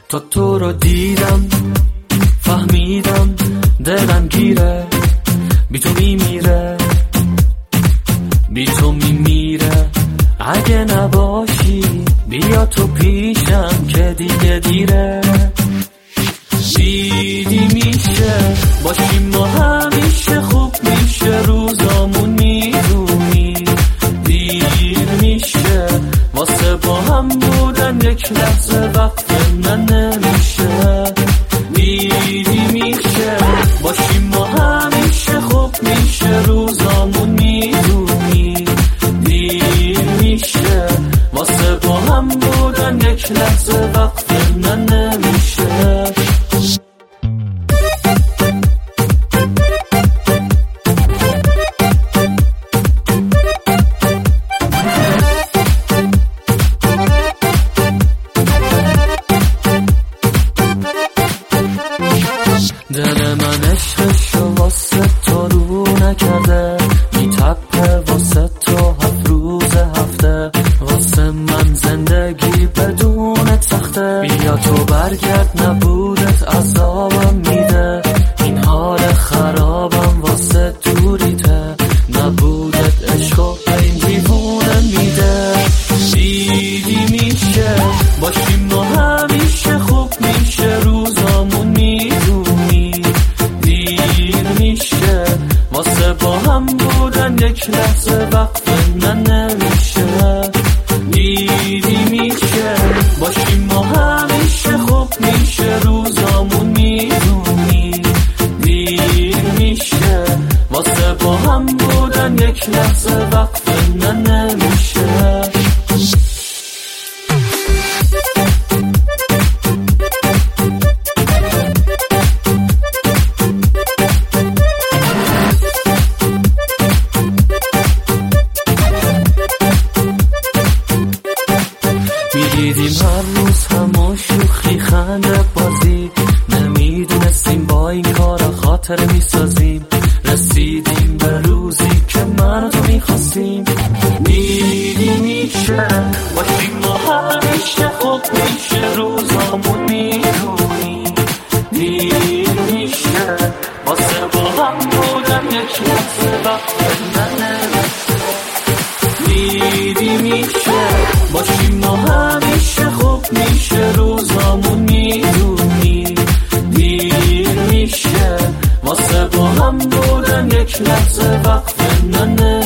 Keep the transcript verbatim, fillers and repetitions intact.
تا تو رو دیدم فهمیدم دلم گیره، بی تو میمیره، بی تو میمیره. اگه نباشی بیا تو پیشم که دیگه دیره. دیدی میشه باشیم ما همیشه، خوب میشه روزامون میدونی. دیر میشه واسه با هم بودن، یک لحظه وقت من نمیشه. دیدی میشه باشیم ما همیشه، خوب میشه روزامون میدونی. دیر میشه واسه با هم بودن، یک لحظه وقت من نمیشه. دل من عشقشو واسه تو رو نکرده، میتپه واسه تو هفت روز هفته. واسه من زندگی بدونت سخته، بیا تو برگرد نبودت عذابم میده. این حال خرابم واسه دوریته، نبودت عشقو این دیوونه میده. دیدی میشه باشیم ما همیشه، خوب میشه روزامون میدونی. دیر میشه واسه با هم بودن، یک لحظه وقت من نمیشه. دیدی میشه باشیم ما همیشه، خوب میشه روزامون میدونی. دیر میشه واسه با هم بودن، یک لحظه وقت من نمیشه. میدیدیم هر روز همون شوخی خنده بازی، نمیدونستیم با این کارا خاطره میسازیم. رسیدیم به روزی که من و تو میخواستیم. دیدی میشه باشیم ما همیشه، خوب میشه روزامون میدونی. دیر میشه واسه با هم بودن، یک لحظه وقت من نمیشه. دیدی میشه باشیم ما همیشه، خوب میشه روزامون میدونی. دیر میشه واسه با هم بودن، یک لحظه وقت من